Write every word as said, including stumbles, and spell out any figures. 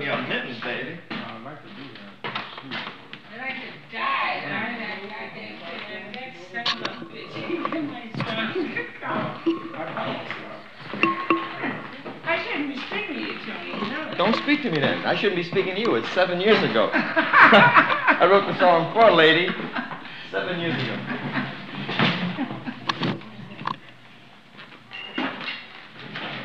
your mittens, baby. Uh, I'd like to do that. I'd like to die. I that goddamn thing. That son of a bitch. He my son. I shouldn't be speaking to you, Tony. You know that. Don't speak to me then. I shouldn't be speaking to you. It's seven years ago. I wrote the song for a lady seven years ago.